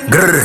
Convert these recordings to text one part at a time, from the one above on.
Grrr.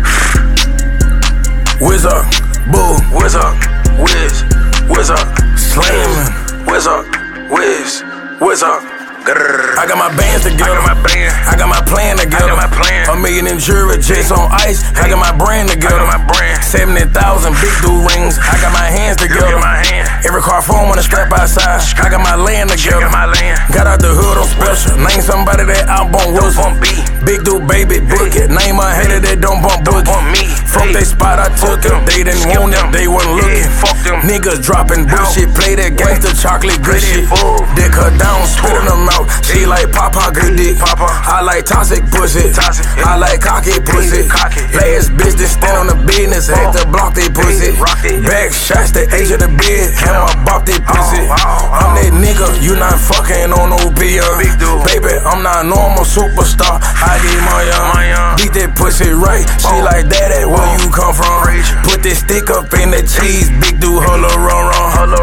Whiz up, boo. Whiz up, whiz. Whiz up, slamming. Whiz up, whiz. Whiz up. Grrr. I got my bands together. I got my plan together. $1 million in jewelry, jets on ice. I got my brand together. 70,000 big dude rings. I got my hands together. Every car phone wanna strap outside. I got my land together. Got out the hood on special. Name somebody that outbump Wilson. Big dude, baby, book it. Name a hater that don't bump me. Fuck they spot, I took it. They didn't want it, they wasn't looking. Niggas dropping bullshit. Play that gangster chocolate good shit. Dick her down, spitting them out. She like Papa, good dick. I like toxic pussy. I like cocky pussy. Last bitch that stand on the business. Had to block they pussy. Back shots, the age of the bed. Hammer bop they pussy. I'm that nigga, you not fucking on no beer. Baby, I'm not a normal superstar. I get my young. Beat that pussy right. She like that, where you come from? Put this stick up in the cheese. Big dude, holla run.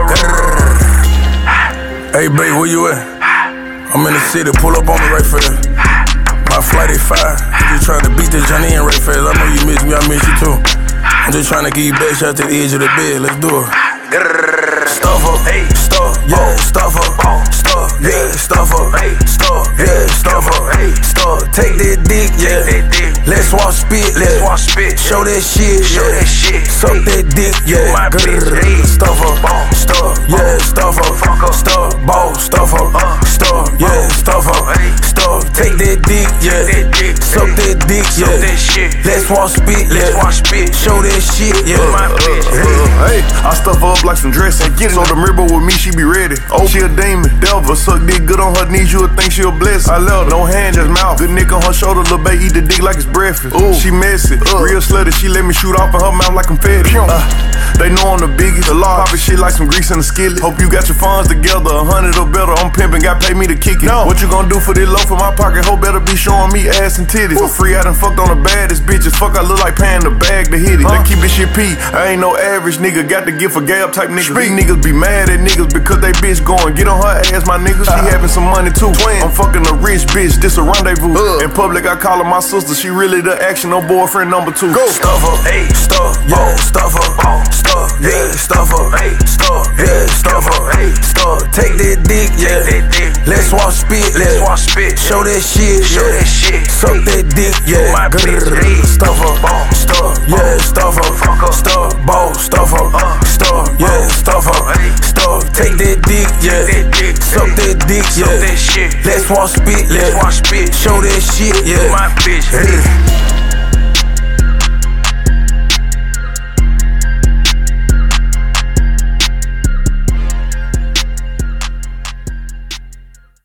Hey, babe, where you at? I'm in the city, pull up on me right fast. My flight is 5. I'm just trying to beat this Johnny in right fast. I know you miss me, I miss you too. I'm just trying to get you back shot to the edge of the bed. Let's do it. Stuff up, stuff, yeah, stuff up, stuff, yeah, stuff up, stuff, yeah, stuff up, stuff. Take that dick, yeah. Let's walk spit, show that shit, yeah. Suck that dick, yeah. Stuff up, stuff, yeah, stuff up, stuff, ball, stuff up, stuff, yeah, stuff up, stuff. Take that dick, yeah. Suck that dick, yeah. Let's walk spit, show that shit, yeah. Hey, I stuff up like some dressing. So the ribbo with me, she be ready. Oh, she a demon, devil. Suck dick good on her knees, you would think she a blessing. I love her, no hand, just mouth. Good nick on her shoulder, little baby eat the dick like it's breakfast. Ooh, she messy, real slutty. She let me shoot off in her mouth like I'm fed. They know I'm the biggest, the law. Poppin' shit like some grease in the skillet. Hope you got your funds together, 100 or better. I'm pimpin', got pay me to kick it. No. What you gonna do for this loaf in my pocket? Hope better be showing me ass and titties. For free, I done fucked on the baddest bitches. Fuck, I look like paying the bag to hit it. Let's keep this shit P. I ain't no average nigga, got to give for gab type niggas. These niggas be mad at niggas because they bitch going. Get on her ass, my nigga. She having some money too. I'm fucking a rich bitch, this a rendezvous. In public, I call her my sister. She really the action, no boyfriend number 2. Go. Stuff up, stuff, yeah, stuff up, stuff, yeah, stuff up, stuff, yeah, stuff up, stuff. Take that dick, yeah. Let's walk spit, show that shit, yeah. Suck that dick, yeah. Stuff up, stuff, yeah, stuff up, stuff, ball, stuff up, stuff, yeah, stuff up, stuff. Take that dick, yeah. Suck that dick, yeah. Let's walk spit, show that shit, yeah.